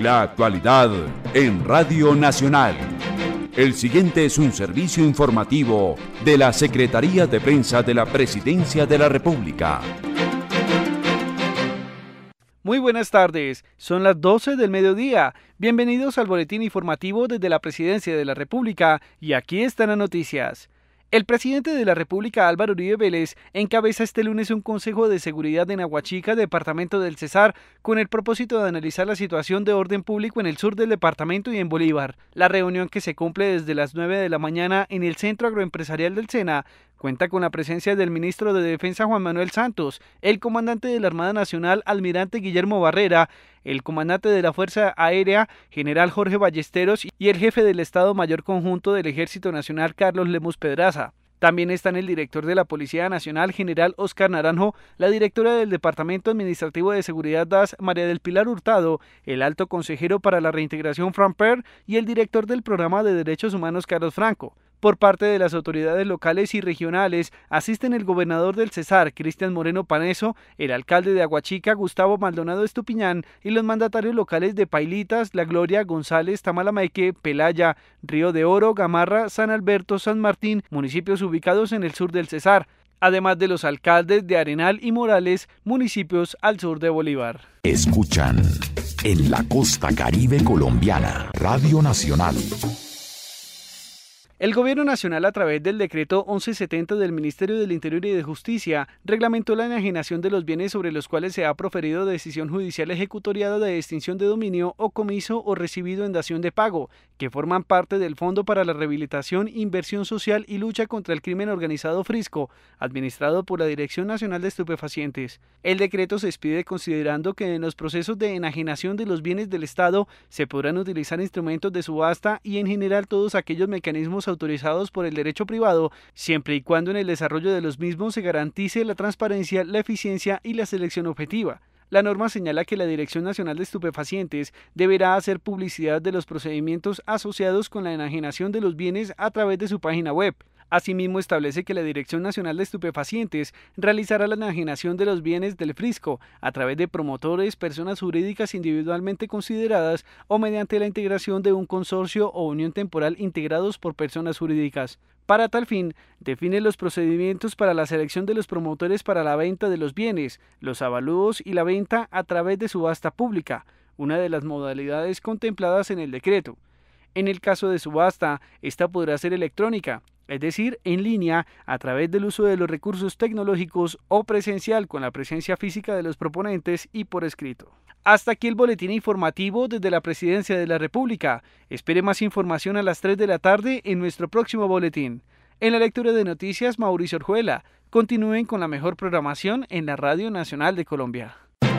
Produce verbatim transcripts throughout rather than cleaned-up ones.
La actualidad en Radio Nacional. El siguiente es un servicio informativo de la Secretaría de Prensa de la Presidencia de la República. Muy buenas tardes, son las doce del mediodía. Bienvenidos al boletín informativo desde la Presidencia de la República y aquí están las noticias. El presidente de la República, Álvaro Uribe Vélez, encabeza este lunes un consejo de seguridad en Aguachica, departamento del Cesar, con el propósito de analizar la situación de orden público en el sur del departamento y en Bolívar. La reunión, que se cumple desde las nueve de la mañana en el Centro Agroempresarial del SENA, cuenta con la presencia del ministro de Defensa Juan Manuel Santos, el comandante de la Armada Nacional Almirante Guillermo Barrera, el comandante de la Fuerza Aérea General Jorge Ballesteros y el jefe del Estado Mayor Conjunto del Ejército Nacional Carlos Lemus Pedraza. También están el director de la Policía Nacional, General Oscar Naranjo, la directora del Departamento Administrativo de Seguridad D A S, María del Pilar Hurtado, el alto consejero para la reintegración, Fran Per, y el director del Programa de Derechos Humanos, Carlos Franco. Por parte de las autoridades locales y regionales, asisten el gobernador del Cesar, Cristian Moreno Paneso, el alcalde de Aguachica, Gustavo Maldonado Estupiñán, y los mandatarios locales de Pailitas, La Gloria, González, Tamalameque, Pelaya, Río de Oro, Gamarra, San Alberto, San Martín, municipios ubicados en el sur del Cesar, además de los alcaldes de Arenal y Morales, municipios al sur de Bolívar. Escuchan en la costa caribe colombiana, Radio Nacional. El Gobierno Nacional, a través del decreto once setenta del Ministerio del Interior y de Justicia, reglamentó la enajenación de los bienes sobre los cuales se ha proferido decisión judicial ejecutoriada de extinción de dominio o comiso o recibido en dación de pago, que forman parte del Fondo para la Rehabilitación, Inversión Social y Lucha contra el Crimen Organizado Frisco, administrado por la Dirección Nacional de Estupefacientes. El decreto se expide considerando que en los procesos de enajenación de los bienes del Estado se podrán utilizar instrumentos de subasta y en general todos aquellos mecanismos autorizados por el derecho privado, siempre y cuando en el desarrollo de los mismos se garantice la transparencia, la eficiencia y la selección objetiva. La norma señala que la Dirección Nacional de Estupefacientes deberá hacer publicidad de los procedimientos asociados con la enajenación de los bienes a través de su página web. Asimismo, establece que la Dirección Nacional de Estupefacientes realizará la enajenación de los bienes del Frisco a través de promotores, personas jurídicas individualmente consideradas o mediante la integración de un consorcio o unión temporal integrados por personas jurídicas. Para tal fin, define los procedimientos para la selección de los promotores para la venta de los bienes, los avalúos y la venta a través de subasta pública, una de las modalidades contempladas en el decreto. En el caso de subasta, esta podrá ser electrónica, es decir, en línea, a través del uso de los recursos tecnológicos o presencial con la presencia física de los proponentes y por escrito. Hasta aquí el boletín informativo desde la Presidencia de la República. Espere más información a las tres de la tarde en nuestro próximo boletín. En la lectura de noticias, Mauricio Orjuela. Continúen con la mejor programación en la Radio Nacional de Colombia.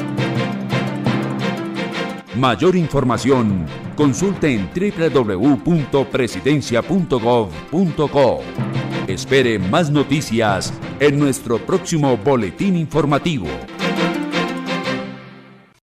Mayor información, consulte en doble u doble u doble u punto presidencia punto gov punto co. Espere más noticias en nuestro próximo boletín informativo.